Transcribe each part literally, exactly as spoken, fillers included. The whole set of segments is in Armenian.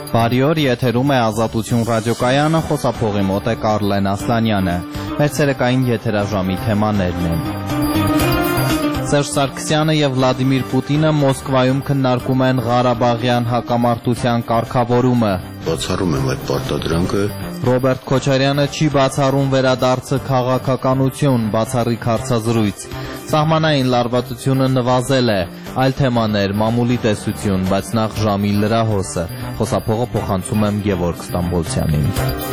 Բարի օր, եթերում է Ազատություն ռադիոկայանը, խոսափողի մոտ է Կարլեն Ասլանյանը։ Մեր ցերեկային եթերաժամի թեմաներն են։ Սերժ Սարգսյանը եւ Վլադիմիր Պուտինը Մոսկվայում քննարկում են Ղարաբաղյան հակամարտության կարգավորումը։ Բացառում եմ այդ պարտադրանքը։ Ռոբերտ Քոչարյանը չի բացառում վերադարձը քաղաքականություն, բացառիկ հարցազրույց։ Սահմանային լարվածությունը նվազել է, այլ թեմաներ, մամուլի տեսություն, բայց նախ ժամի լրահոսը։ Խոսափողը փոխանցում եմ Գևորգ Ստամբոլցյանին։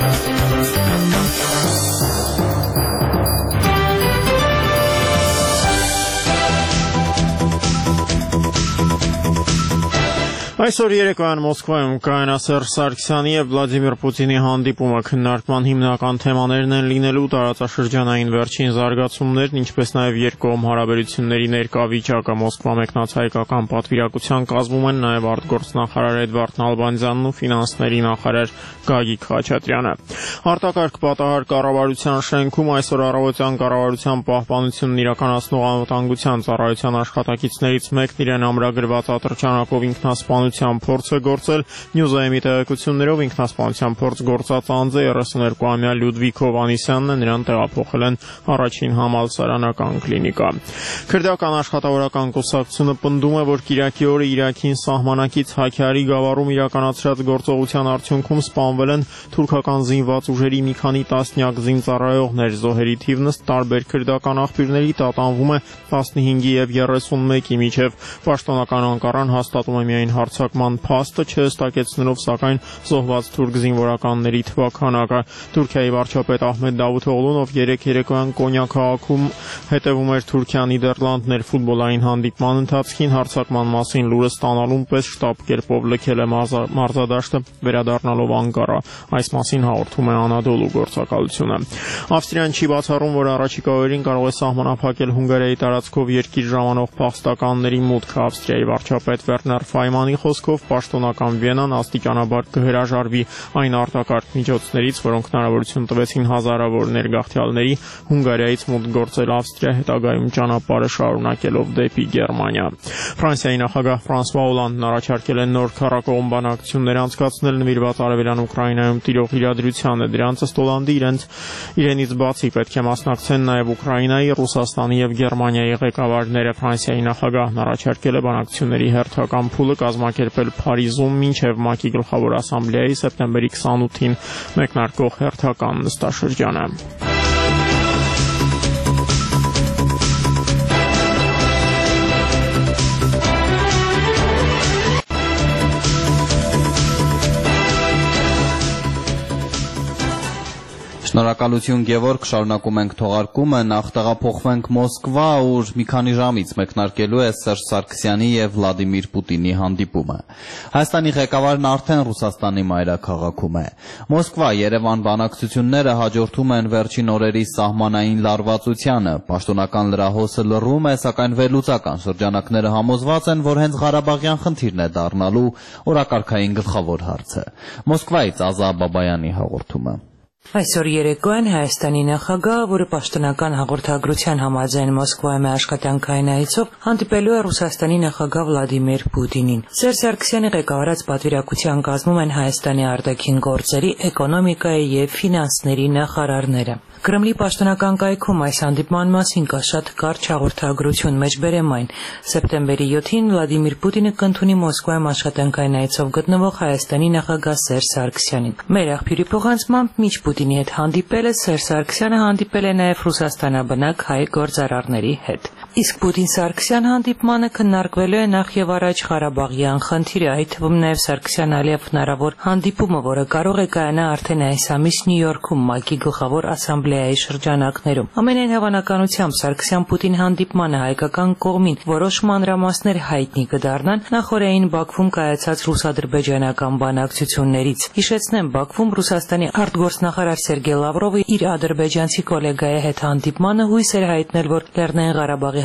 Այսօր երեկոյան Մոսկվայում կայանա Սերժ Սարգսյանի եւ Վլադիմիր Պուտինի հանդիպումը քննարկման հիմնական թեմաներն են լինելու տարածաշրջանային վերջին զարգացումներն, ինչպես նաեւ երկկողմ հարաբերությունների ներկա վիճակը։ Մոսկվա մեկնած հայկական պատվիրակության կազմում են նաեւ արտգործնախարար Էդվարդ Նալբանդյանն ու ֆինանսների նախարար Գագիկ Խաչատրյանը։ Արտակարգ պատահար կառավարության շենքում այսօր առավոտյան կառավարության պահպանությունն իրականացնող անվտանգության ծառայության աշխատակիցներից մեկն իրեն ամրագրված ատրճանակով ինքնասպանության փորձ է գործել։ Նյուզայմի տեղեկություններով ինքնասպանության փորձ գործած անձը երեսուներկուամյա Լյուդվիգ Հովհաննիսյանն է, նրան տեղափոխել են առաջին համալսարանական կլինիկա։ Քրդական աշխատավորական կուսակցությունը պնդում է, որ Կիրակի օրը Իրաքին սահմանակից Հաքյարի գավառում իրականացրած գործողության արդյունքում սպանվել են թուրքական զինված ուժերի մի քանի տասնյակ զինծառայողներ։ Զոհերի թիվն ըստ տարբեր քրդական աղբյուրների տատանվում է տասնհինգի եւ երեսունմեկի միջև։ Պաշտոնական Անկարան հաստատում է միայն հարձակման փաստը, չհստակեցնելով սակայն զոհված թուրք զինվորականների թվաքանակը։ Թուրքիայի վարչապետ Ահմեդ Դավութօղլուն, ով երեկ երեկոյան Կոնյա քաղաքում հետևում էր Թուրքիա-Նիդերլանդներ ֆուտբոլային հանդիպման ընթացքին, հարձակման մասին լուրը ստանալուն պես շտապ կերպով լքել է մարզադաշտը, վերադառնալով Անկարա։ Այս մասին հաղորդում է Անադոլու գործակալությունը։ Ավստրիան չի բացառում, որ առաջիկա օրերին կարող է սահմանափակել Հունգարիայի տարածքով երկիր ժամանող փախստականների մուտքը։ Ավստրիայի վարչապետ Վերներ Ֆայմանի խոսքով պաշտոնական Վիենան աստիճանաբար կհրաժարվի այն արտակարգ միջոցներից, որոնք հնարավորություն տվեցին հազարավոր ներգաղթյալների Հունգարիայից մուտք գործել Ավստրիա, հետագայում ճանապարհը շարունակելով դեպի Գերմանիա։ Ֆրանսիայի նախագահ Ֆրանսուଆ Օլանդն առաջարկել է նոր քառակողմ բանակցություններ անցկացնել նվիրված Արևելյան Ուկրաինայում տիրող իրադրությանը։ Դրանց ըստ Օլանդի իրենց իրենից բացի պետք է մասնակցեն նաև Ուկրաինայի, Ռուսաստանի եւ Գերմանիայի ղեկավարները։ Ֆրանսիայի նախագահն առաջարկել է բանակցությունների հերթական փուլը կազմակերպել Փարիզում մինչև ՄԱԿ-ի գլխավոր ասամբլեայի սեպտեմբերի քսանութին մեկնարկող հերթական նստաշրջանը։ Շնորհակալություն Գևորգ, շարունակում ենք թողարկումը, նախ տեղափոխվենք Մոսկվա, ուր մի քանի ժամից մեկնարկելու է Սերժ Սարգսյանի եւ Վլադիմիր Պուտինի հանդիպումը։ Հայաստանի ղեկավարն արդեն Ռուսաստանի մայրաքաղաքում է։ Մոսկվա Երևան բանակցությունները հաջորդում են վերջին օրերի սահմանային լարվածությանը։ Պաշտոնական լրահոսը լռում է, սակայն վերլուծական շրջանակները համոզված են, որ հենց Ղարաբաղյան խնդիրն է դառնալու օրակարգային գլխավոր հարցը։ Մոսկվայից Ազա Բաբայանի հաղորդումը։ Այսօր երեկոյան Հայաստանի նախագահը, որը պաշտոնական հաղորդագրության համաձայն Մոսկվայում է աշխատանքային այցով, հանդիպելու է Ռուսաստանի նախագահ Վլադիմիր Պուտինին։ Սերժ Սարգսյանի ղեկավարած պատվիրակության կազմում են Հայաստանի արտաքին գործերի, էկոնոմիկայի եւ ֆինանսների նախարարները։ Կրեմլի պաշտոնական կայքում այս հանդիպման մասին կա շատ կարճ հաղորդագրություն, մեջբերեմ այն։ Սեպտեմբերի յոթին Վլադիմիր Պուտինը կընդունի Մոսկվայում աշխատանքային այցով գտնվող Հայաստանի նախագահ Սերժ Սարգսյանին։ Մեր աղբյուրի փոխանցմամբ միջ Պուտինի հետ հանդիպելը Սերժ Սարգսյանը հանդիպել է նաև ռուսաստանաբնակ հայ գործարարների հետ։ Իսկ Պուտին-Սարգսյան հանդիպմանը քննարկվելու է նախ եւ առաջ Ղարաբաղյան խնդիրը, այդ թվում նաև Սարգսյան-Ալիև հնարավոր հանդիպումը, որը կարող է կայանա արդեն այս ամիս Նյու Յորքում ՄԱԿ-ի գլխավոր ասամբլեայի շրջանակներում։ Ամենայն հավանականությամբ Սարգսյան-Պուտին հանդիպմանը հայկական կողմին որոշ մանրամասներ հայտնի կդառնան նախորդային Բաքվում կայացած ռուս-ադրբեջանական բանակցություններից։ Հիշեցնեմ, Բաքվում Ռուսաստանի արտգործնախարար Սերգեյ Լավրովը իր ադրբեջանցի գոլեգայի հետ հանդիպմանը հույս էր հայտնել, որ Լեռնային Ղարաբաղի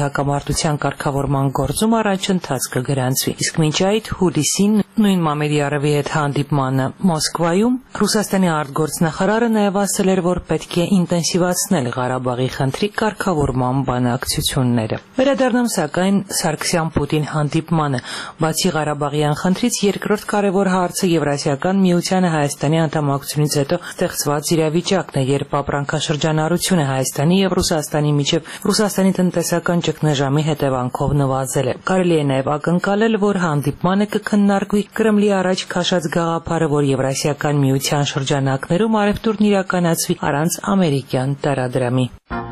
հակամարտության կարգավորման գործում առաջընթաց կգրանցվի։ Իսկ մինչ այդ հուլիսին նույն Մամեդիարովի հետ հանդիպմանը Մոսկվայում Ռուսաստանի արտգործնախարարը նաև ասել էր, որ պետք է ինտենսիվացնել Ղարաբաղի խնդրի կարգավորման բանակցությունները։ Վերադառնամ սակայն Սարգսյան-Պուտին հանդիպմանը, բացի Ղարաբաղյան խնդրից երկրորդ կարևոր հարցը Եվրասիական միությանը Հայաստանի անդամակցությունից հետո ստեղծված իրավիճակն է, երբ ապրանքաշրջանառությունը Հայաստանի եւ Ռուսաստանի միջև Ռուսաստանի տնտեսական ճգնաժամի հետևանքով նվազել է։ Կարելի է նաև ակնկալել, որ հանդիպմանը կքննարկվի Կրեմլի առաջ քաշած գաղափարը, որ Եվրասիական միության շրջանակներում առևտուրն իրականացվի առանց ամերիկյան տարադրամի։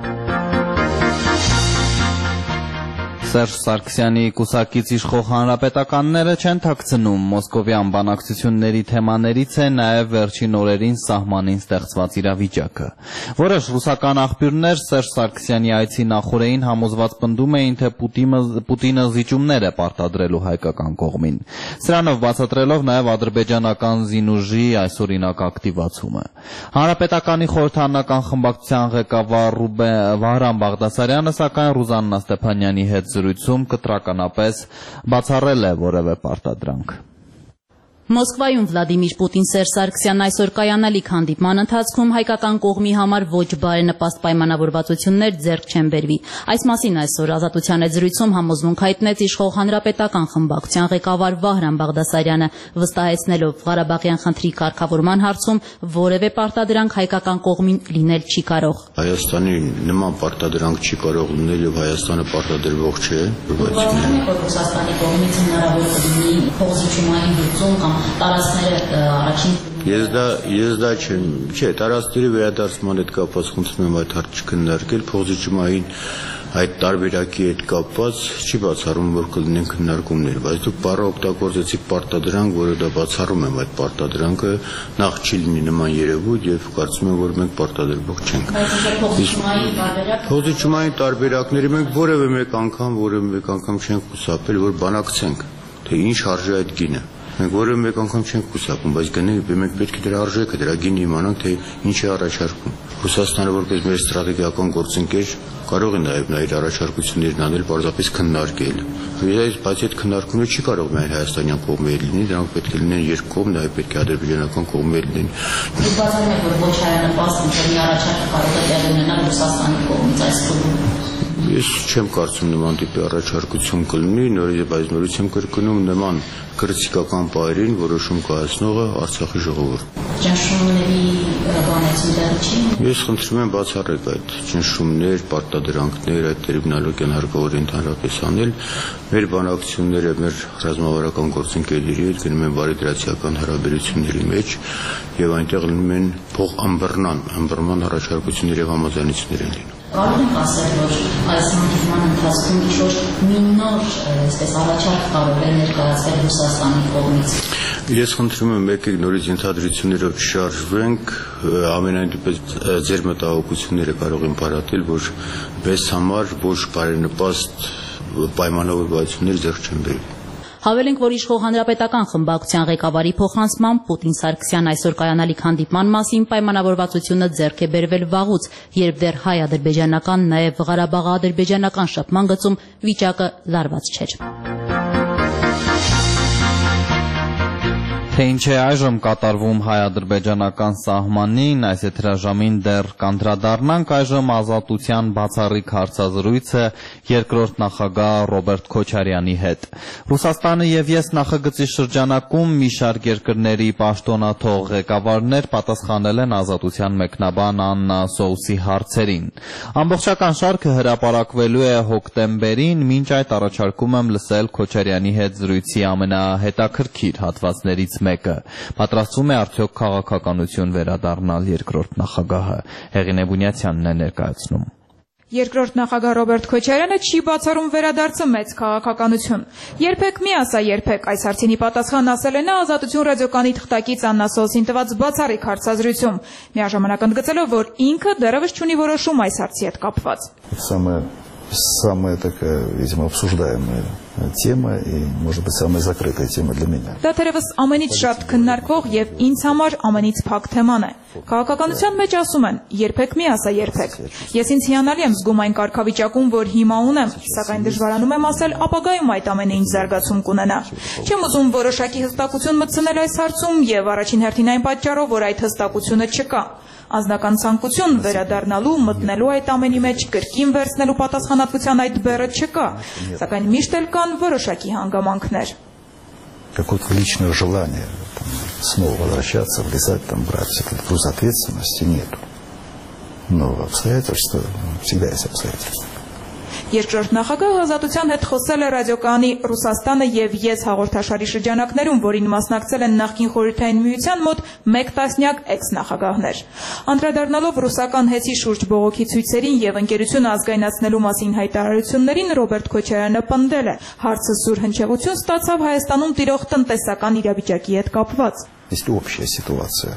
Սերժ Սարգսյանի կուսակից իշխող հանրապետականները չեն թաքցնում մոսկովյան բանակցությունների թեմաներից է նաև վերջին օրերին սահմանին ստեղծված իրավիճակը։ Որոշ ռուսական աղբյուրներ Սերժ Սարգսյանի այցի նախօրեին համոզված պնդում էին, թե Պուտինը զիջումներ է պարտադրելու հայկական կողմին, սրանով բացատրելով նաև ադրբեջանական զինուժի այսօրինակ ակտիվացումը։ Հանրապետականի խորհրդարանական խմբակցության ղեկավար Վահրամ Բաղդասարյանը սակայն Ռուզաննա Ստեփանյանի հետ զրույցում կտրականապես բացառել է որևէ պարտադրանք։ Մոսկվայում Վլադիմիր Պուտին Սերժ Սարգսյանն այսօր կայանալիք հանդիպման ընթացքում հայկական կողմի համար ոչ բարենպաստ պայմանավորվածություններ ձեռք չեն բերվի։ Այս մասին այսօր Ազատության հետ զրույցում համոզմունք հայտնեց իշխող հանրապետական խմբակցության ղեկավար Վահրամ Բաղդասարյանը, վստահեցնելով Ղարաբաղյան խնդրի կարգավորման հարցում որևէ պարտադրանք հայկական կողմին լինել չի կարող։ Հայաստանի նման պարտադրանք չի կարող լինել եւ Հայաստանը պարտադրվող չէ։ Ռուսաստանի կողմից հնարավոր կլինի փոխզիջումային լուծում կամ տարածքները առաջին Ես դա ես դա չեմ, չէ, տարածքների վերադարձման հետ կապված խնդրում եմ այդ հարցը քննարկել, փոխզիջումային այդ տարբերակի հետ կապված չի բացառում, որ կլինեն քննարկումներ, բայց դուք բառը օգտագործեցիք պարտադրանք, որը դա բացառում եմ այդ պարտադրանքը, նախ չի լինի նման երևույթ եւ կարծում եմ, որ մենք պարտադրվող չենք։ Փոխզիջումային տարբերակների մենք որևէ մեկ անգամ, որևէ մեկ անգամ չենք խուսափել, որ բանակցենք, թե ինչ արժե այդ գինը։ Մենք որևէ մեկ անգամ չենք խուսափում, բայց գնենք մենք պետք է դրա արժեքը, դրա գինը իմանանք, թե ինչ է առաջարկում։ Ռուսաստանը որպես մեր ստրատեգիական գործընկեր կարող է նաև նայել առաջարկություններն անել, պարզապես քննարկել։ Բայց այդ քննարկումը չի կարող միայն հայաստանյան կողմերը լինի, դրանք պետք է լինեն երկկողմ, նաև պետք է ադրբեջանական կողմերը լինեն։ Դուք բացառում եք, որ ոչ հայանպաստ մի առաջարկ կարող է տեղի ունենալ Ռուսաստանի կողմից այս փուլում։ Ես չեմ կարծում նման տիպի առաջարկություն կլինի, նորից այս նորից եմ կրկնում նման քրտիկական պայրին որոշում կայացնողը Արցախի ժողովուրդը։ Ճնշումների բանեցին դեռ չի։ Ես խնդրում եմ բացառեք այդ ճնշումներ, պարտադրանքներ, այդ տրիբունալական հարկավոր ընդհանրապես անել։ Մեր բանակցությունները մեր ռազմավարական գործընկերների հետ գնում են բարեդրացիական հարաբերությունների մեջ եւ այնտեղ լինում են փող ըմբռնան, ըմբռնման առաջարկություններ եւ համաձայնություններ են լինում։ Կարող ենք ասել, որ այս հանդիպման ընթացքում ինչ-որ մի նոր այսպես առաջարկ կարող է ներկայացվել Ռուսաստանի կողմից։ Ես խնդրում եմ եկեք նորից ենթադրություններով շարժվենք, ամենայն դեպս ձեր մտահոգությունները կարող են բարատել, որ մեզ համար ոչ բարենպաստ պայմանավորվածություններ ձեռք չեն բերվի։ Հավելենք, որ իշխող հանրապետական խմբակցության ղեկավարի փոխանցմամբ Պուտին Սարգսյան այսօր կայանալիք հանդիպման մասին պայմանավորվածությունը ձեռք է բերվել վաղուց, երբ դեռ հայ-ադրբեջանական, նաև Ղարաբաղ-ադրբեջանական շփման գծում վիճակը լարված չէր։ Թե ինչ է այժմ կատարվում հայ-ադրբեջանական սահմանին, այս եթերաժամին դեռ կանդրադառնանք, այժմ Ազատության բացառիկ հարցազրույցը երկրորդ նախագահ Ռոբերտ Քոչարյանի հետ։ Ռուսաստանը եւ ես նախագծի շրջանակում մի շարք երկրների պաշտոնաթող ղեկավարներ պատասխանել են Ազատության մեկնաբան Աննա Սոուսի հարցերին։ Ամբողջական շարքը հրապարակվելու է հոկտեմբերին, մինչ այդ առաջարկում եմ լսել Քոչարյանի հետ զրույցի ամենահետաքրքիր հատվածներից մեկը։ Պատրաստվում է արդյոք քաղաքականություն վերադառնալ երկրորդ նախագահը։ Հեղինե Բունյացյանն է ներկայացնում։ Երկրորդ նախագահ Ռոբերտ Քոչարյանը չի բացառում վերադարձը մեծ քաղաքականություն։ Երբեք մի ասա երբեք այս հարցինի պատասխան ասել է նա Ազատություն ռադիոկանի թղթակից Աննա Սոուսին տված բացառիկ հարցազրույցում, միաժամանակ ընդգծելով, որ ինքը դեռևս չունի որոշում այս հարցի հետ կապված։ Самая, самая такая, видимо, обсуждаемая тема и, может быть, самая закрытая тема для меня. Դա թերևս ամենից շատ քննարկվող եւ ինձ համար ամենից փակ թեման է։ Քաղաքականության մեջ ասում են՝ երբեք մի ասա երբեք։ Ես ինձ հիանալի եմ զգում այն կարգավիճակում, որ հիմա ունեմ, սակայն դժվարանում եմ ասել ապագայում այդ ամենը ինչ զարգացում կունենա։ Չեմ ուզում որոշակի հստակություն մտցնել այս հարցում եւ առաջին հերթին այն պատճառով, որ այդ հստակությունը չկա։ Անձնական ցանկություն վերադառնալու, մտնելու այդ ամենի մեջ, կրկին վերցնելու պատասխանատվության այդ բեռը չկա, սակայն միշտ էլ կան որոշակի հանգամանքներ։ Какое-то личное желание там, снова возвращаться, влезать, там, брать этот груз ответственности нету. Но обстоятельства, всегда есть обстоятельства. Երկրորդ նախագահը ազատության հետ խոսել է ռադիոկայանի «Ռուսաստանը եւ ես» հաղորդաշարի շրջանակներում, որին մասնակցել են նախկին խորհրդային միության մոտ մեկ տասնյակ էքս-նախագահներ։ Անդրադառնալով ռուսական հեծի շուրջ բողոքի ցույցերին եւ ընկերությունը ազգայնացնելու մասին հայտարարություններին, Ռոբերտ Քոչարյանը պնդել է. հարցը սուր հնչեղություն ստացավ Հայաստանում տիրող տնտեսական իրավիճակի հետ կապված։ Если общая ситуация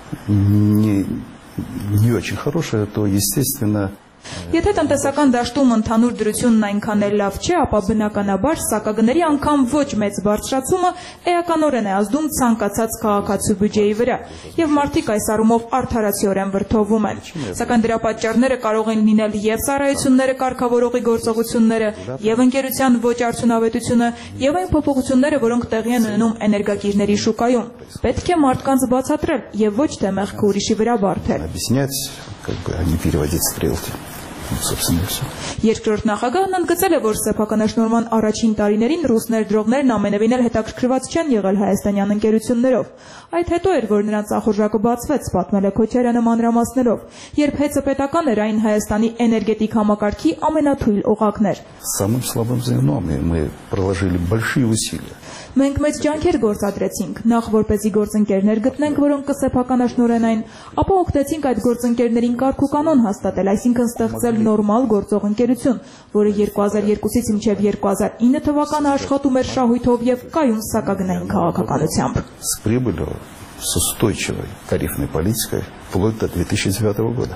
не, не очень хорошая, то, естественно, Եթե տնտեսական դաշտում ընդհանուր դրությունն այնքան էլ լավ չէ, ապա բնականաբար սակագների անգամ ոչ մեծ բարձրացումը էականորեն է ազդում ցանկացած քաղաքացու բյուջեի վրա, եւ մարդիկ այս առումով արդարացիորեն վրդովում են։ Սակայն դրա պատճառները կարող են լինել եւ ծառայությունները կարգավորողի գործողությունները, եւ ընկերության ոչ արդյունավետությունը, եւ այն փոփոխությունները, որոնք տեղի են ունենում էներգակիրների շուկայում։ Պետք է մարդկանց բացատրել եւ ոչ թե մեղքը ուրիշի վրա բարթել։ как бы, а не переводить стрелки. Собственно, все. Երկրորդ նախագահն ընդգծել է, որ սեփականաշնորհման առաջին տարիներին ռուս ներդրողներն ամենևին էլ հետաքրքրված չեն եղել հայաստանյան ընկերություններով։ Այդ հետո էր, որ նրանց ախորժակը բացվեց, պատմել է Քոչարյանը մանրամասներով, երբ հեծը պետական էր, այն Հայաստանի էներգետիկ համակարգի ամենաթույլ օղակն էր։ Самым слабым звеном мы проложили большие усилия. Մենք մեծ ջանքեր գործադրեցինք, նախ որպեսզի գործընկերներ գտնենք, որոնք կսեփականաշնորհեն այն, ապա օգնեցինք այդ գործընկերներին կարգ ու կանոն հաստատել, այսինքն ստեղծել նորմալ գործող ընկերություն, որը երկու հազար երկուսից մինչև երկու հազար ինը թվականը աշխատում էր շահույթով եւ կայուն սակագնային քաղաքականությամբ։ С прибылью, с устойчивой тарифной политикой вплоть до две тысячи девятого года.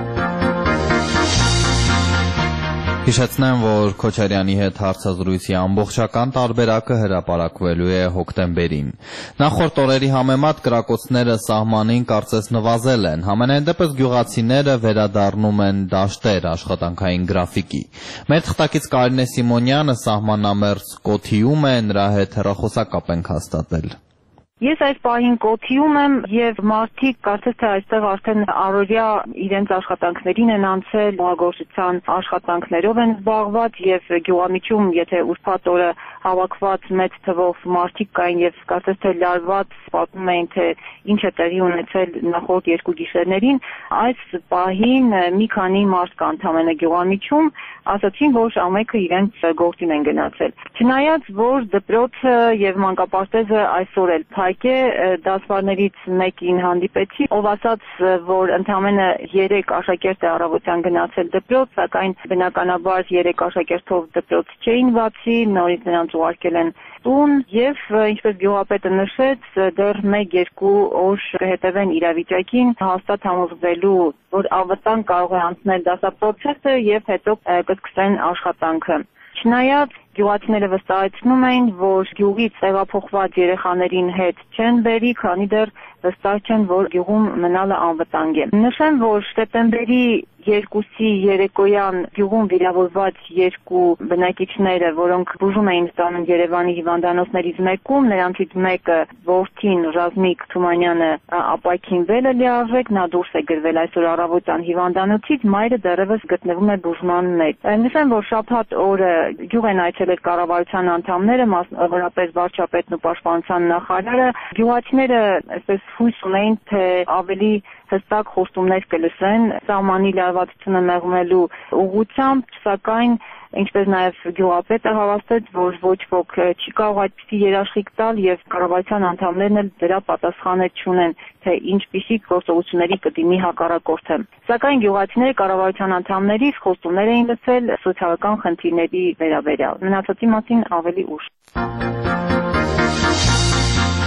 Հիշեցնեմ, որ Քոչարյանի հետ հարցազրույցի ամբողջական տարբերակը հրապարակվելու է հոկտեմբերին։ Նախորդ օրերի համեմատ կրակոցները սահմանին կարծես նվազել են, համենայն դեպս գյուղացիները վերադառնում են դաշտեր աշխատանքային գրաֆիկի։ Մեր թղթակից Կարինե Սիմոնյանը սահմանամերձ Կոթիում է, նրա հետ հեռախոսակապ ենք հաստատել։ Ես այս պահին Կոթիում եմ եւ մարդիկ կարծես թե այստեղ արդեն առօրյա իրենց աշխատանքներին են անցել, հողագործության աշխատանքներով են զբաղված եւ գյուղամիջում, եթե ուրբաթ օրը հավաքված մեծ թվով մարդիկ կային եւ կարծես թե լարված պատմում էին, թե ինչ է տեղի ունեցել նախորդ երկու գիշերներին, այս պահին մի քանի մարդ կա ընդամենը գյուղամիջում, ասացին, որ ամենքը իրենց գործին են գնացել։ Չնայած որ դպրոցը եւ մանկապարտեզը այսօր էլ փակ է, դասվարներից մեկին հանդիպեցի, ով ասաց, որ ընդամենը երեք աշակերտ է առավոտյան գնացել դպրոց, սակայն բնականաբար երեք աշակերտով դպրոց չէին բացի, նորից նրանց ուղարկել են տուն եւ ինչպես գյուղապետը նշեց, դեռ մեկ-երկու օր կհետևեն իրավիճակին, հաստատ համոզվելու, որ անվտանգ կարող է անցնել դասապրոցեսը եւ հետո կսկսեն աշխատանքը։ Չնայած գյուղացիները վստահեցնում էին, որ գյուղից տեղափոխված երեխաներին հետ չեն բերի, քանի դեռ վստահ չեն, որ գյուղում մնալը անվտանգ է։ Նշեմ, որ սեպտեմբերի երկուսի երեկոյան գյուղում վիրավորված երկու բնակիչները, որոնք բուժում էին ստանում Երևանի հիվանդանոցներից մեկում, նրանցից մեկը որդին Ռազմիկ Թումանյանը ապաքինվել է լիարժեք, նա դուրս է գրվել այսօր առավոտյան հիվանդանոցից, մայրը դեռևս գտնվում է բուժման մեջ։ Նշեմ, որ շաբաթ օրը գյուղ են այցելել կառավարության անդամները, մասնավորապես վարչապետն ու պաշտպանության նախարարը, գյուղացիները այսպես հույս ունեին, թե ավելի հստակ խոստումներ կլսեն սահմանի լարվածությունը մեղմելու ուղղությամբ, սակայն ինչպես նաև գյուղապետը հավաստեց, որ ոչ ոք չի կարող այդպիսի երաշխիք տալ եւ կառավարության անդամներն էլ դրա պատասխանը չունեն, թե ինչպիսի գործողությունների կդիմի հակառակորդը։ Սակայն գյուղացիները կառավարության անդամներից խոստումներ էին լսել սոցիալական խնդիրների վերաբերյալ։ Մնացածի մասին ավելի ուշ։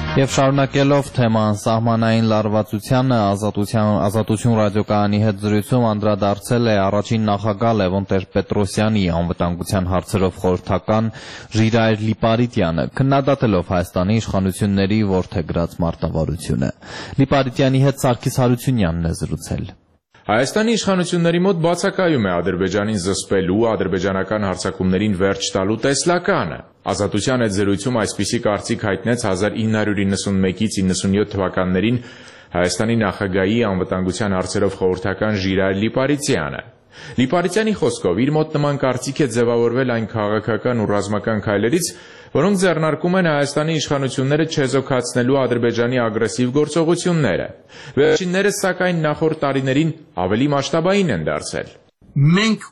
Եվ շարունակելով թեման սահմանային լարվածությանը, Ազատություն ռադիոկայանի հետ զրույցում անդրադարձել է առաջին նախագահ Լևոն Տեր-Պետրոսյանի անվտանգության հարցերով խորհրդական Ժիրայր Լիպարիտյանը, քննադատելով Հայաստանի իշխանությունների որդեգրած մարտավարությունը։ Լիպարիտյանի հետ Սարգիս Հարությունյանն է զրուցել։ Հայաստանի իշխանությունների մոտ բացակայում է Ադրբեջանին զսպելու, ադրբեջանական հարձակումներին վերջ տալու տեսլականը։ Ազատության հետ զրույցում այսպիսի կարծիք հայտնեց հազար ինը հարյուր իննսունմեկից իննսունյոթ թվականներին Հայաստանի նախագահի անվտանգության հարցերով խորհրդական Ժիրայր Լիպարիտյանը։ Լիպարիտյանի խոսքով իր մոտ նման կարծիք է ձևավորվել այն քաղաքական ու ռազմական քայլերից, որոնք ձեռնարկում են Հայաստանի իշխանությունները չեզոքացնելու Ադրբեջանի ագրեսիվ գործողությունները։ Վերջիններս, սակայն, նախորդ տարիներին ավելի մասշտաբային են դարձել։ Մենք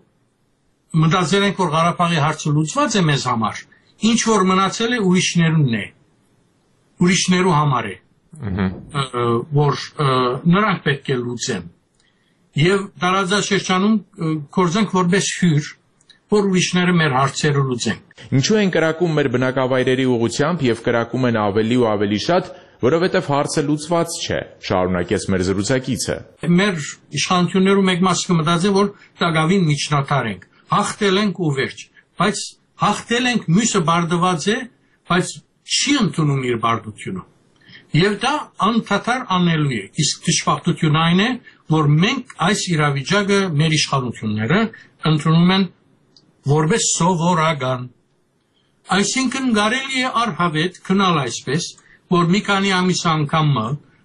մտածել ենք, որ Ղարաբաղի հարցը լուծված է մեզ համար, ինչ որ մնացել է ուրիշներունն է, ուրիշներու համար է, որ նրանք պետք է լուծեն։ Եվ տարածաշրջանում կորձենք որպես հյուր, որ ուրիշները մեր հարցերը լուծեն։ Ինչու են կրակում մեր բնակավայրերի ուղղությամբ եւ կրակում են ավելի ու ավելի շատ, որովհետեւ հարցը լուծված չէ, շարունակեց մեր զրուցակիցը։ Մեր իշխանություններու մեկ մասը կմտածեն, որ դակավին միջնատար ենք, հաղթել ենք ու վերջ, բայց հաղթել ենք, մյուսը բարդված է, բայց չի ընդունում իր բարդությունը։ Եվ դա անդադար անելու է, իսկ դժբախտությունը այն է, որ մենք այս իրավիճակը մեր իշխանությունները ընդունում են որպես սովորական։ Այսինքն կարելի է առհավետ քնալ այսպես, որ մի քանի ամիս անգամ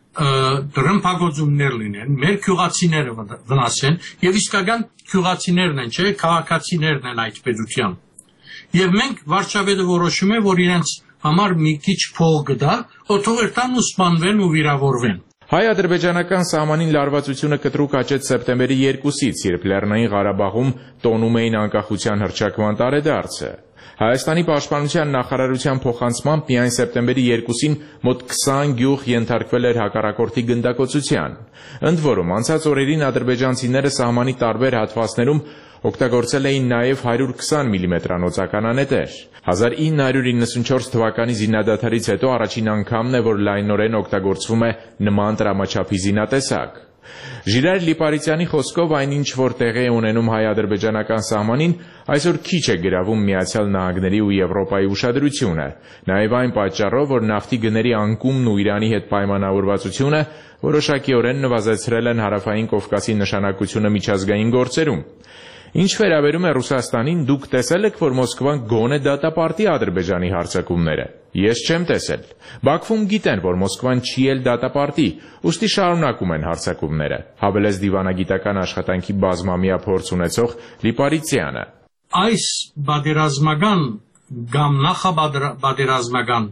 դրամփագործումներ լինեն, մեր քյուղացիները վնասեն, եւ իսկական քյուղացիներն են, չէ, քաղաքացիներն են այդ պետության։ Եվ մենք վարչապետը որոշում է, որ իրենց համար մի քիչ փող գտա, օթողեր տան ու սպանվեն ու վիրավորվեն։ Հայ-ադրբեջանական սահմանին լարվածությունը կտրուկ աճեց սեպտեմբերի երկուսից, երբ Լեռնային Ղարաբաղում տոնում էին անկախության հռչակման տարեդարձը։ Հայաստանի պաշտպանության նախարարության փոխանցմամբ միայն սեպտեմբերի երկուսին մոտ քսան գյուղ ենթարկվել էր հակառակորդի գնդակոծության։ Ընդ որում, անցած օրերին ադրբեջանցիները սահմանի տարբեր հատվածներում օգտագործել էին նաև հարյուր քսան միլիմետրանոց ականանետեր։ հազար ինը հարյուր իննսունչորս թվականի զինադադարից հետո առաջին անգամն է, որ լայնորեն օգտագործվում է նման տրամաչափի զինատեսակ։ Ժիրայր Լիպարիտյանի խոսքով այնինչ, որ տեղի է ունենում հայ-ադրբեջանական սահմանին, այսօր քիչ է գրավում Միացյալ Նահանգների ու Եվրոպայի ուշադրությունը, նաև այն պատճառով, որ նավթի գների անկումն ու Իրանի հետ պայմանավորվածությունը որոշակիորեն նվազեցրել են Հարավային Կովկասի նշանակությունը միջազգային գործերում։ Ինչ վերաբերում է Ռուսաստանին, դուք տեսել եք, որ Մոսկվան գոնե դատապարտի Ադրբեջանի հարձակումները։ Ես չեմ տեսել։ Բաքվում գիտեն, որ Մոսկվան չի էլ դատապարտի, ուստի շարունակում են հարձակումները, հավելեց դիվանագիտական աշխատանքի բազմամյա փորձ ունեցող Լիպարիտյանը։ Այս բادرազմական կամ նախաբادرազմական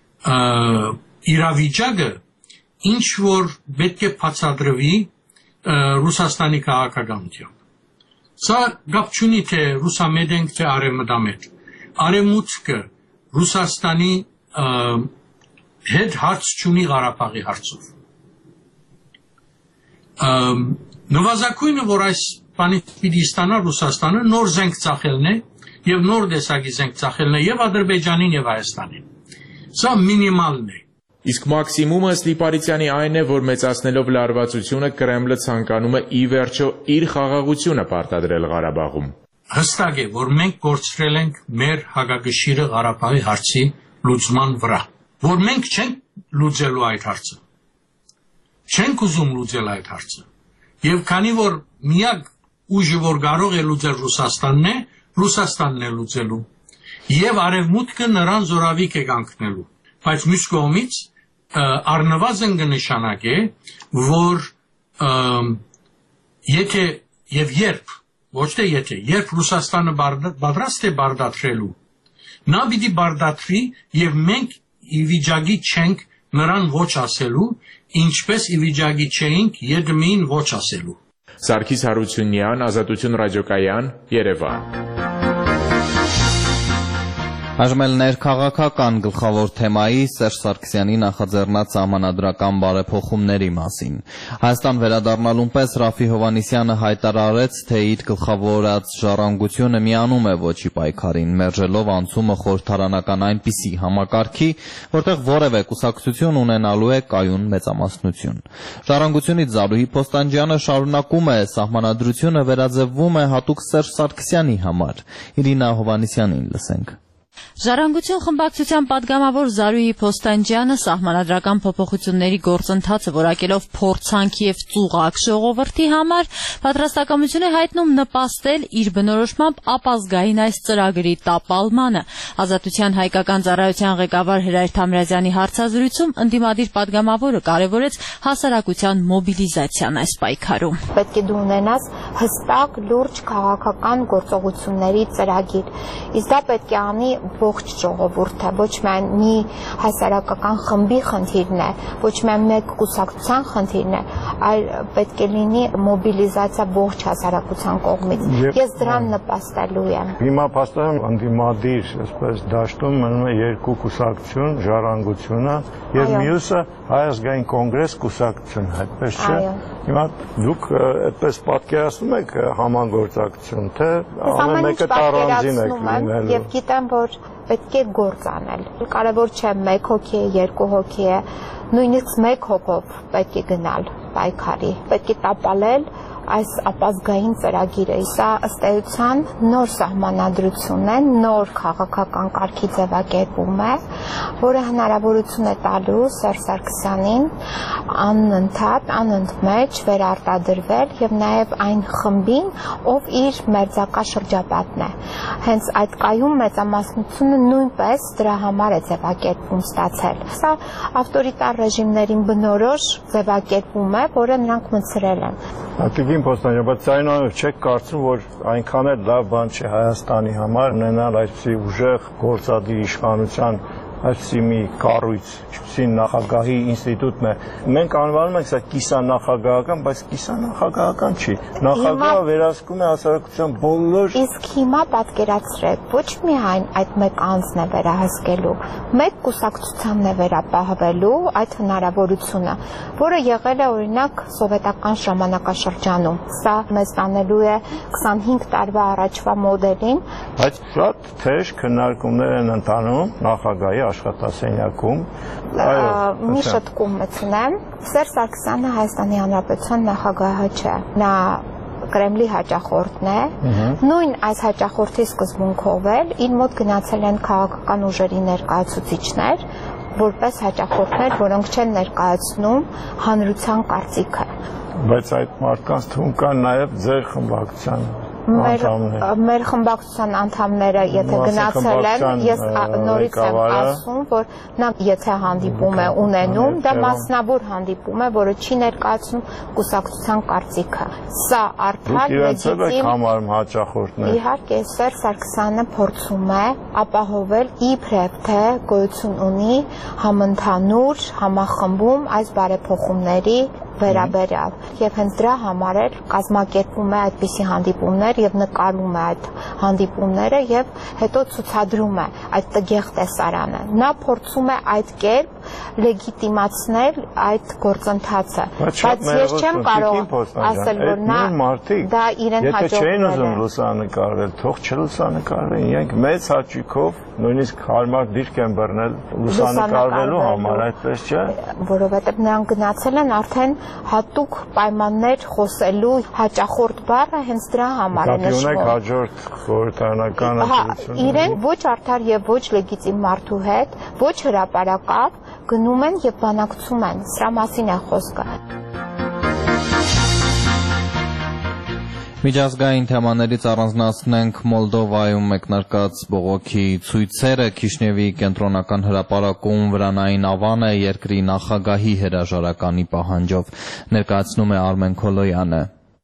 իրավիճակը ինչ որ պետք է բացատրվի Ռուսաստանի քաղաքականությամբ։ Սա գապ չունի թե ռուսամետ ենք, թե արևմտամետ։ Արևմուտքը Ռուսաստանի հետ հարց չունի Ղարաբաղի հարցով։ Նվազագույնը, որ այս բանից պիտի ստանա Ռուսաստանը, նոր զենք ծախելն է եւ նոր տեսակի զենք ծախելն է եւ Ադրբեջանին եւ Հայաստանին։ Սա մինիմալն է։ Իսկ մաքսիմումը Լիպարիտյանի այն է, որ մեծացնելով լարվածությունը Կրեմլը ցանկանում է ի վերջո իր խաղաղությունը պարտադրել Ղարաբաղում։ Հստակ է, որ մենք կորցրել ենք մեր հակակշիռը Ղարաբաղի հարցի լուծման վրա, որ մենք չենք լուծելու այդ հարցը։ Չենք ուզում լուծել այդ հարցը։ Եվ քանի որ միակ ուժը, որ կարող է լուծել Ռուսաստանն է, Ռուսաստանն է լուծելու։ Եվ արևմուտքը նրան զորավիք է կանգնելու։ Բայց մյուս կողմից առնվազն կնշանակե, որ եթե եւ երբ, ոչ թե եթե, երբ Ռուսաստանը պատրաստ է բարդացրելու, նա պիտի բարդացրի եւ մենք ի վիճակի չենք նրան ոչ ասելու, ինչպես ի վիճակի չէինք Եդմին ոչ ասելու։ Սարգիս Հարությունյան, Ազատություն ռադիոկայան, Երևան։ Այժմ էլ ներքաղաքական գլխավոր թեմայի Սերժ Սարգսյանի նախաձեռնած սահմանադրական բարեփոխումների մասին։ Հայաստան վերադառնալուն պես Ռաֆի Հովհաննիսյանը հայտարարեց, թե իր գլխավորած ժառանգությունը միանում է ոչի պայքարին, մերժելով անցումը խորհրդարանական այնպիսի համակարգի, որտեղ որևէ կուսակցություն ունենալու է կայուն մեծամասնություն։ Ժառանգությունից Զարուհի Փոստանջյանը շարունակում է, սահմանադրությունը վերաձևվում է հատուկ Սերժ Սարգսյանի համար։ Իրինա Հովհաննիսյանին լսենք։ Ժառանգություն խմբակցության պատգամավոր Զարուհի Փոստանջյանը սահմանադրական փոփոխությունների գործընթացը որակելով փորձանք եւ ծուղակ ժողովրդի համար պատրաստակամություն է հայտնում նպաստել իր բնորոշմամբ ապազգային այս ծրագրի տապալմանը։ Ազատության հայկական ծառայության ղեկավար Հրայր Թամրազյանի հարցազրույցում ընդդիմադիր պատգամավորը կարևորեց հասարակության մոբիլիզացիան այս պայքարում։ Պետք է դու ունենաս հստակ, լուրջ քաղաքական գործողությունների ծրագիր։ Իսկ դա պետք է անի ողջ ժողովուրդը, ոչ միայն մի հասարակական խմբի խնդիրն է, ոչ միայն մեկ կուսակցության խնդիրն է, այլ պետք է լինի մոբիլիզացիա ողջ հասարակության կողմից։ Ես դրան նպաստելու եմ։ Հիմա փաստորեն ընդդիմադիր, այսպես դաշտում մնում է երկու կուսակցություն, ժառանգությունը եւ մյուսը Հայ ազգային կոնգրես կուսակցությունը, այդպես չէ։ Հիմա դուք այդպես պատկերացնում եք համագործակցություն, թե ամեն մեկը տարանձին եք լինելու։ Եվ գիտեմ, որ պետք է գործ անել։ Կարևոր չէ մեկ հոգի է, երկու հոգի է, նույնիսկ մեկ հոգով պետք է գնալ պայքարի, պետք է տապալել այս ապազգային ծրագիրը։ Սա ըստ էության նոր սահմանադրություն է, նոր քաղաքական կարգի ձևակերպում է, որը հնարավորություն է տալու Սերժ Սարգսյանին անընդհատ, անընդմեջ վերարտադրվել եւ նաեւ այն խմբին, ով իր մերձակա շրջապատն է։ Հենց այդ կայուն մեծամասնությունը նույնպես դրա համար է ձևակերպում ստացել։ Սա ավտորիտար ռեժիմներին բնորոշ ձևակերպում է, որը նրանք մցրել են։ Ատիկին Փոստանջյան, բայց այնուամենայնիվ չեք կարծում, որ այնքան էլ լավ բան չէ Հայաստանի համար ունենալ այսպիսի ուժեղ գործադիր իշխանության այսպիսի մի կառույց, այսպիսի նախագահի ինստիտուտն է։ Մենք անվանում ենք սա կիսանախագահական, բայց կիսանախագահական չի։ Նախագահը վերահսկում է հասարակության բոլոր։ Իսկ հիմա պատկերացրեք, ոչ միայն այդ մեկ անձն է վերահսկելու, մեկ կուսակցությանն է վերապահվելու այդ հնարավորությունը, որը եղել է օրինակ սովետական ժամանակաշրջանում։ Սա մեզ տանելու է քսանհինգ տարվա առաջվա մոդելին։ Բայց շատ թեժ քննարկումներ են ընթանում նախագահի աշխատասենյակում։ Մի շտկում մտցնեմ, Սերժ Սարգսյանը Հայաստանի Հանրապետության նախագահը չէ։ Նա Կրեմլի հաճախորդն է։ Նույն այս հաճախորդի սկզբունքով էլ իր մոտ գնացել են քաղաքական ուժերի ներկայացուցիչներ, որպես հաճախորդներ, որոնք չեն ներկայացնում հանրության կարծիքը։ Բայց այդ մարդկանց թվում կան նաև ձեր խմբակցության Մեր խմբակցության անդամները, եթե գնացել են, ես նորից եմ ասում, որ նա եթե հանդիպում է ունենում, դա մասնավոր հանդիպում է, որը չի ներկայացնում կուսակցության կարծիքը։ Սա արդար լեգիտիմ։ Իհարկե, Սերժ Սարգսյանը փորձում է ապահովել իբրև թե գոյություն ունի համընդհանուր համախմբում այս բարեփոխումների վերաբերյալ եւ հենց դրա համար էլ կազմակերպում է այդպիսի հանդիպումներ եւ նկարում է այդ հանդիպումները եւ հետո ցուցադրում է այդ տգեղ տեսարանը։ Նա փորձում է այդ կերպ լեգիտիմացնել այդ գործընթացը, բայց ես չեմ կարող ասել, որ նա դա իրեն հաջողվել է։ Եթե չէին ուզում լուսանկարել, թող չլուսանկարվեն, իրենք մեծ հաճույքով նույնիսկ հարմար դիրք են բռնել լուսանկարվելու համար, այդպես չէ։ Որովհետեւ նրանք գնացել են արդեն հատուկ պայմաններ խոսելու հաճախորդ բառը հենց դրա համար է նշվում։ Ունեք հաջորդ խորհրդարանական ընտրություն։ Իրենք ոչ արդար եւ ոչ լեգիտիմ մարդու հետ, ոչ հրապարակավ գնում են եւ բանակցում են։ Սրա մասին է խոսքը։ Միջազգային թեմաներից առանձնացնենք Մոլդովայում մեկնարկած բողոքի ցույցերը, Քիշնևի կենտրոնական հրապարակում վրանային ավան է երկրի նախագահի հրաժարականի պահանջով, ներկայացնում է Արմեն Քոլոյանը։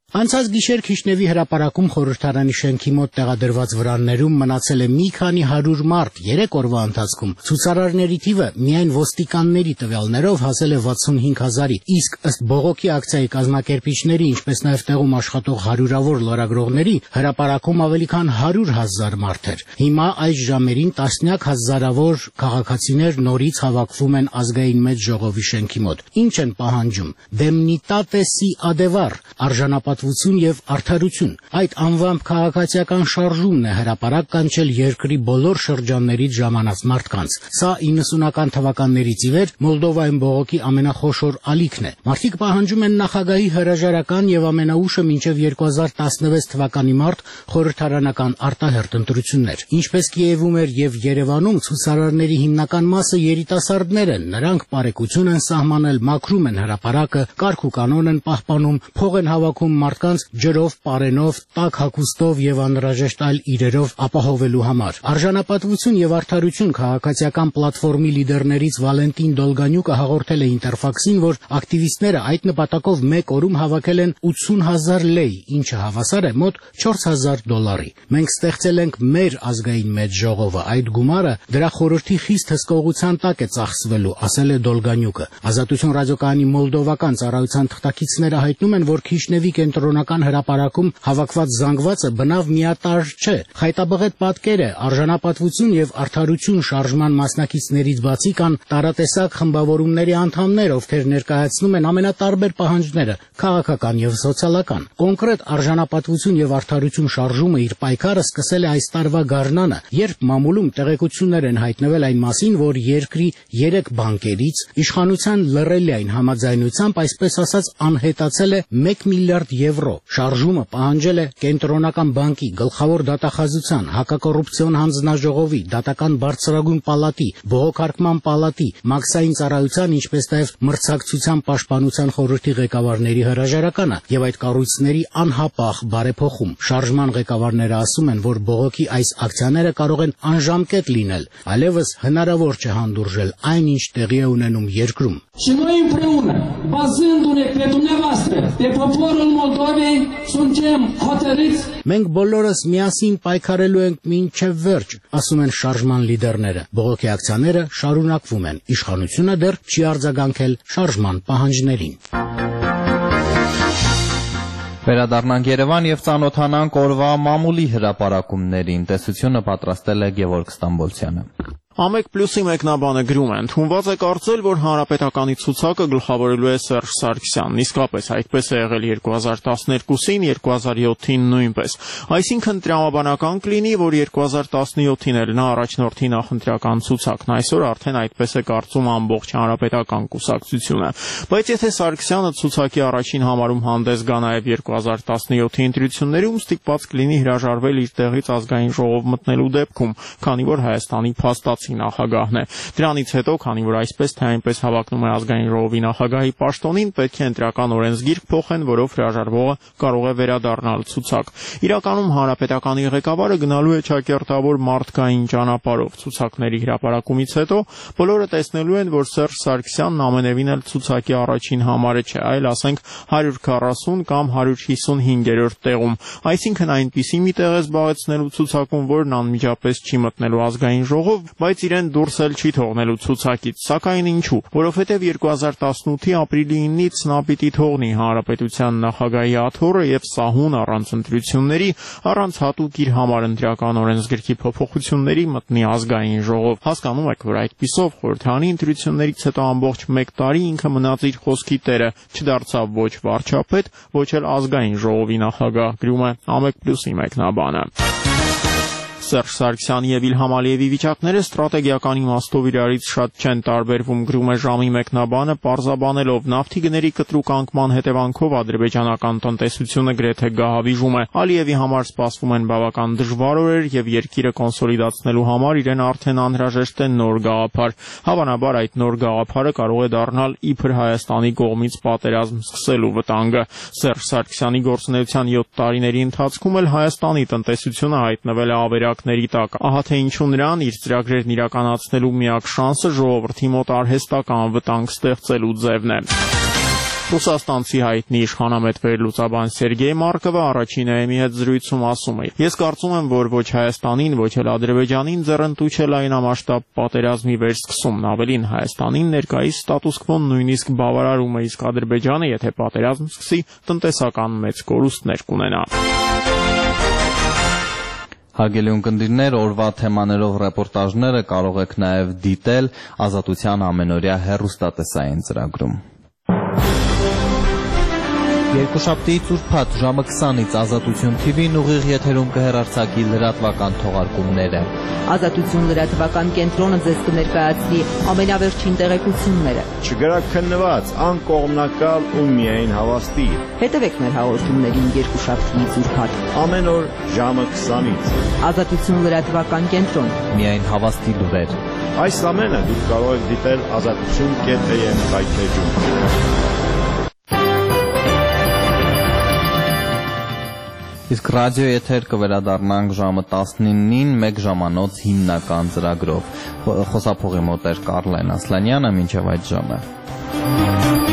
Անցած գիշեր Քիշնևի հրապարակում խորհրդարանի շենքի մոտ տեղադրված վրաններում մնացել է մի քանի հարյուր մարդ։ Երեք օրվա ընթացքում ցուցարարների թիվը միայն ոստիկանների տվյալներով հասել է վաթսունհինգ հազարի, իսկ ըստ բողոքի ակցիայի կազմակերպիչների, ինչպես նաև տեղում աշխատող հարյուրավոր լրագրողների, հրապարակում ավելի քան հարյուր հազար մարդ էր։ Հիմա այս ժամերին տասնյակ հազարավոր քաղաքացիներ նորից հավաքվում են ազգային մեծ ժողովի շենքի մոտ։ Ինչ են պահանջում։ Դեմնիտատե սի ադևար, արժանապատվություն եւ արդարություն։ Այդ անվամբ քաղաքացիական շարժումն է հրապարակ կանչել երկրի բոլոր շրջաններից ժամանած մարդկանց։ Սա իննսունական թվականներից ի վեր Մոլդովայում բողոքի ամենախոշոր ալիքն է։ Մարդիկ պահանջում են նախագահի հրաժարական եւ ամենաուշը մինչեւ երկու հազար տասնվեց թվականի մարտ խորհրդարանական արտահերթ ընտրություններ։ Ինչպես Կիևում էր եւ Երևանում, ցուցարարների հիմնական մասը երիտասարդներ են։ Նրանք բարեկություն են սահմանել, մաքրում են հրապարակը, կարգ ու կանոն են պահպանում, փող են հավաքում մարդկանց ջրով, պարենով, տաք հագուստով եւ անհրաժեշտ այլ իրերով ապահովելու համար։ Արժանապատվություն եւ արդարություն քաղաքացիական պլատֆորմի լիդերներից Վալենտին Դոլգանյուկը հաղորդել է Ինտերֆաքսին, որ ակտիվիստները այդ նպատակով մեկ օրում հավաքել են ութսուն հազար լեյ, ինչը հավասար է մոտ չորս հազար դոլարի։ Մենք ստեղծել ենք մեր ազգային մեծ ժողովը, այդ գումարը դրա խորհրդի խիստ հսկողության տակ է ծախսվելու, ասել է Դոլգանյուկը։ Ազատություն ռադիոկայանի մոլդովական ծառայության թղթակիցները հայտնում են, որ Քիշնևի կենտրոնական հրապարակում հավաքված զանգվածը բնավ միատարր չէ։ Խայտաբղետ պատկեր է, արժանապատվություն եւ արդարություն շարժման մասնակիցներից բացի կան տարատեսակ խմբավորումների անդամներ, ովքեր ներկայացնում են ամենատարբեր պահանջները՝ քաղաքական եւ սոցիալական։ Կոնկրետ արժանապատվություն եւ արդարություն շարժումը իր պայքարը սկսել է այս տարվա գարնանը, երբ մամուլում տեղեկություններ են հայտնվել այն մասին, որ երկրի երեք բանկերից իշխանության լռելիային համաձայնությամբ, այսպես ասած, անհետացել է մեկ միլիարդ եվրո։ Շարժումը պահանջել է Կենտրոնական բանկի, Գլխավոր դատախազության, Հակակոռուպցիոն հանձնաժողովի, Դատական բարձրագույն պալատի, Բողոքարկման պալատի, Մաքսային ծառայության, ինչպես նաև մրցակցության պաշտպանության խորհրդի ղեկավարների հրաժարականը եւ այդ կառույցների անհապաղ բարեփոխում։ Շարժման ղեկավարները ասում են, որ բողոքի այս ակցիաները կարող են անժամկետ լինել, այլևս հնարավոր չէ հանդուրժել այն, ինչ տեղի է ունենում երկրում։ Și noi împreună, bazându-ne pe dumneavoastră, pe poporul Moldovei, suntem hotărâți. Մենք բոլորս միասին պայքարելու ենք մինչև վերջ, ասում են շարժման լիդերները։ Բողոքի ակցիաները շարունակվում են։ Իշխանությունը դեռ չի արձագանքել շարժման պահանջներին։ Վերադառնանք Երևան եւ ծանոթանանք օրվա մամուլի հրապարակումներին։ Տեսությունը պատրաստել է Գևորգ Ստամբոլցյանը։ Ամեկ պլյուսի մեկնաբանը գրում է, ընդունված է կարծել, որ հանրապետականի ցուցակը գլխավորելու է Սերժ Սարգսյանն, իսկապես այդպես է եղել երկու հազար տասներկուսին, երկու հազար յոթին նույնպես։ Այսինքն տրամաբանական կլինի, որ երկու հազար տասնյոթին էլ նա առաջնորդի նախընտրական ցուցակն, այսօր արդեն այդպես է կարծում ամբողջ հանրապետական կուսակցությունը։ Բայց եթե Սարգսյանը ցուցակի առաջին համարում հանդես գա նաև երկու հազար տասնյոթի ընտրություններում, ստիպված կլինի հրաժարվել իր տեղից ազգային ժողով մտնելու դեպքում, քանի որ Հայաստանի փաստացի նախագահն է։ Դրանից հետո, քանի որ այսպես թե այնպես հավակնում է ազգային ժողովի նախագահի պաշտոնին, պետք է ընտրական օրենսգիրք փոխեն, որով հրաժարվողը կարող է վերադառնալ ցուցակ։ Իրականում հանրապետականի ղեկավարը գնալու է ճակերտավոր մարդկային ճանապարհով։ Ցուցակների հրապարակումից հետո բոլորը տեսնելու են, որ Սերժ Սարգսյանն ամենևին էլ ցուցակի առաջին համարը չէ, այլ ասենք հարյուր քառասուն կամ հարյուր հիսունհինգերորդ տեղում։ Այսինքն այնպիսի մի տեղ է զբաղեցնելու ցուցակում, որն անմիջապես չի մտնելու ազգային ժողով, բայց իրեն դուրս էլ չի թողնելու ցուցակից, սակայն ինչու, որովհետև երկու հազար տասնութի ապրիլի իննից նա պիտի թողնի հանրապետության նախագահի աթոռը եւ սահուն առանց ընտրությունների, առանց հատուկ իր համար ընտրական օրենսգրքի փոփոխությունների մտնի ազգային ժողով։ Հասկանում եք, որ այդպիսով խորհրդանի ընտրություններից հետո ամբողջ մեկ տարի ինքը մնաց իր խոսքի տերը, չդարձավ ոչ վարչապետ, ոչ էլ ազգային ժողովի նախագահ, գրում է Ամեկ պլյուսի մեկնաբանը։ Սերժ Սարգսյանի եւ Իլհամ Ալիևի վիճակները ստրատեգիական իմաստով իրարից շատ չեն տարբերվում, գրում է ժամի մեկնաբանը, պարզաբանելով նավթի գների կտրուկ անկման հետևանքով ադրբեջանական տնտեսությունը գրեթե գահավիժում է։ Ալիևի համար սպասվում են բավական դժվար օրեր եւ երկիրը կոնսոլիդացնելու համար իրեն արդեն անհրաժեշտ է նոր գաղափար։ Հավանաբար այդ նոր գաղափարը կարող է դառնալ իբր Հայաստանի կողմից պատերազմ սկսելու վտանգը։ Սերժ Սարգսյանի գործունեության յոթ տարիների ընթացքում էլ Հայաստանի տնտեսությունը հայտնվել է ավերակ տակ։ Ահա թե ինչու նրան իր ծրագրերն իրականացնելու միակ շանսը ժողովրդի մոտ արհեստական վտանգ ստեղծելու ձևն է։ Ռուսաստանցի հայտնի իշխանամետ վերլուծաբան Սերգեյ Մարկովը առաջին էմի հետ զրույցում ասում է. Ես կարծում եմ, որ ոչ Հայաստանին, ոչ էլ Ադրբեջանին ձեռնտու չէ լայնամասշտաբ պատերազմի վերսկսումն, ավելին Հայաստանին ներկայիս ստատուս քվոն նույնիսկ բավարարում է, իսկ Ադրբեջանը, եթե պատերազմ սկսի, տնտեսական մեծ կորուստներ կունենա։ Հարգելի ունկնդիրներ, օրվա թեմաներով ռեպորտաժները կարող եք նաև դիտել Ազատության ամենօրյա հեռուստատեսային ծրագրում։ Երկուշաբթիից ուրբաթ ժամը քսանից Ազատություն թիվին ուղիղ եթերում կհեռարձակի լրատվական թողարկումները։ Ազատություն լրատվական կենտրոնը ձեզ կներկայացնի ամենավերջին տեղեկությունները։ Չգրաքննված, անկողմնակալ ու միայն հավաստի։ Հետևեք մեր հաղորդումներին երկուշաբթիից ուրբաթ։ Ամեն օր ժամը քսանից։ Ազատություն լրատվական կենտրոն։ Միայն հավաստի լուրեր։ Այս ամենը դուք կարող եք դիտել ազատություն կետ am կայքեջում։ Իսկ ռադիո եթեր կվերադառնանք ժամը տասնինին մեկ ժամանոց հիմնական ծրագրով։ Խոսափողի մոտ էր Կարլեն Ասլանյանը, մինչև այդ ժամը։